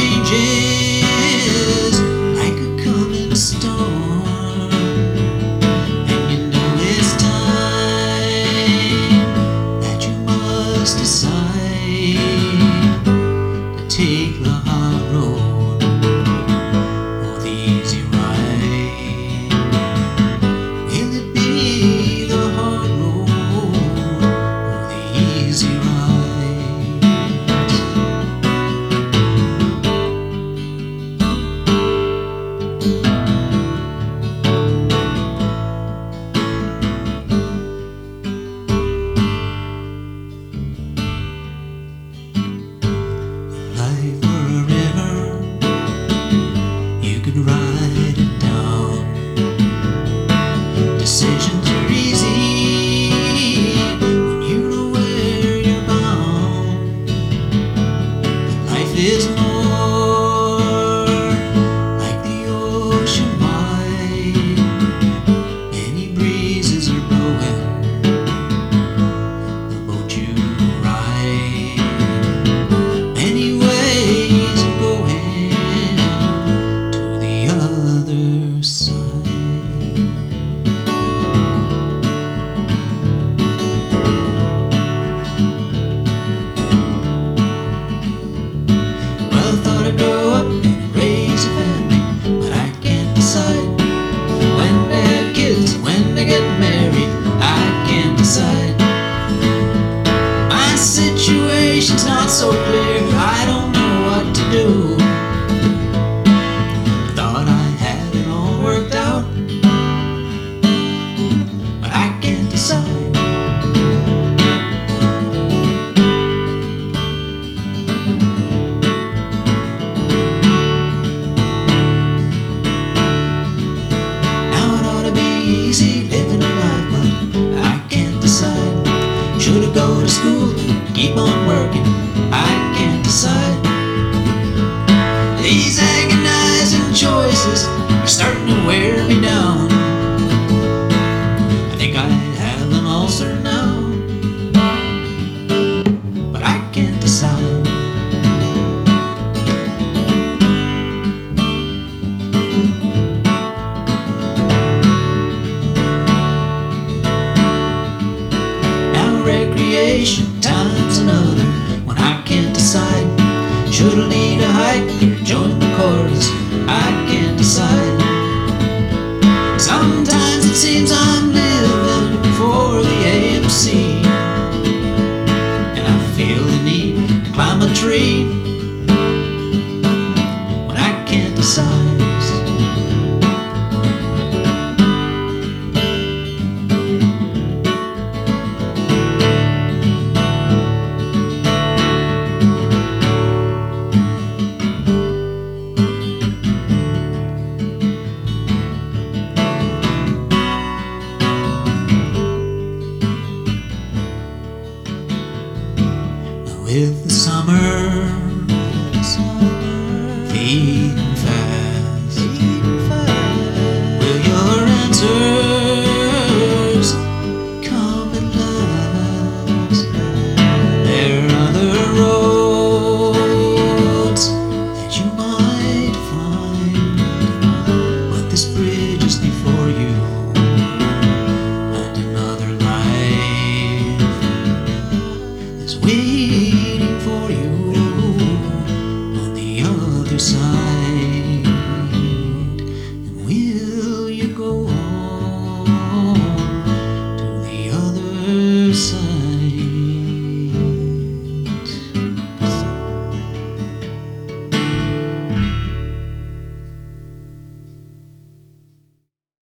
changes like a coming storm, and you know it's time that you must decide to take the hard road or the easy ride. Will it be the hard road or the easy ride? Life were a river, you could ride it down. Decisions are easy when you know where you're bound. But life is more like the ocean wide. Many breezes are blowing the boat you ride. Many ways of going to the other side. Well, I thought I'd grow up and raise a family, but I can't decide when to have kids, when to get married. I can't decide. My situation's not so clear, I don't know what to do. Thought I had it all worked out, but I can't decide. Now it ought to be easy living a life, but I can't decide. Should I go to school, keep on working? I can't decide. These agonizing choices are starting to wear me down. I think I have an ulcer now, but I can't decide. Now recreation time's another when I can't decide. Should I lead a hike or join the chorus? I can't decide. Sometimes it seems I'm living for the AMC, and I feel the need to climb a tree when I can't decide. With the summer fading fast, will your answers come at last? There are other roads that you might find, but this bridge is before you, and another life is waiting for you on the other side.